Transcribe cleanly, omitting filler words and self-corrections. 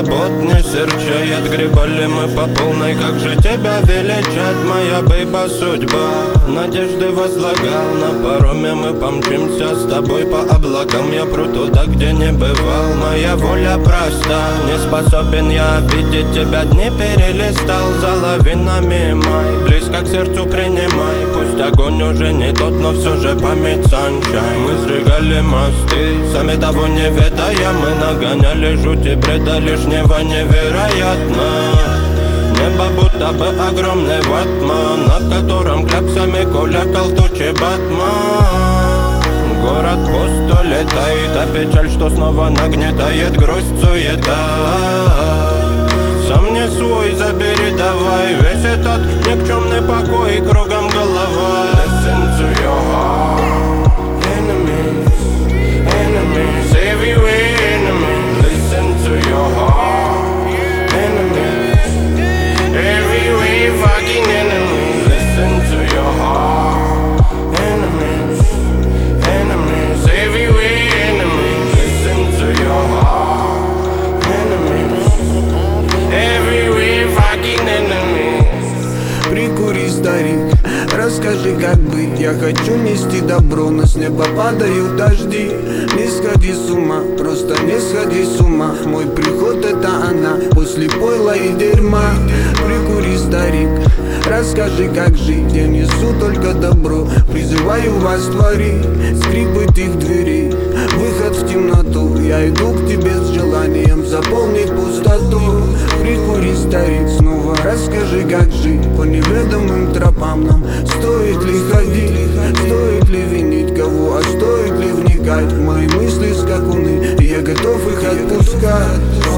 забот не серчает. Гребали мы по полной, как же тебя величать, моя бейба судьба. Надежды возлагал, на пароме мы помчимся с тобой по облакам. Я пру туда, где не бывал, моя воля проста. Не способен я видеть тебя, дни перелистал за лавинами май. Близко к сердцу принимай, пусть огонь уже не тот, но все же память sunshine. Мы сжигали мосты, сами того не ведая, мы нагоняли жути бреда лишнего невероятно. Небо будто бы огромный ватман, над которым кляксами кулякал тучи батман. Город пусто летает, а печаль, что снова нагнетает грусть, суета. Сам не свой, забери давай весь этот никчемный покой, кругом голова. Listen to your heart. Enemies, enemies, everywhere enemies. Listen to your heart. Enemies, everywhere fucking enemies. Listen to your heart. Enemies, enemies, everywhere enemies. Listen to your heart. Enemies, everywhere fucking enemies. Прикури, старик, расскажи, как быть. Я хочу нести добро, но с неба падают дожди. Не сходи с ума, просто не сходи с ума. Мой приход это она, после пойла и дерьма. Прикури, старик, расскажи, как жить. Я несу только добро, призываю вас творить. Скрипы их дверей, выход в темноту. Я иду к тебе с желанием заполнить пустоту. Прикури, старик, снова расскажи, как жить. По неведомым тропам нам стоит ли ходить? Стоит ли винить кого, а стоит ли вникать в мои мысли скакуны? Я готов их отпускать.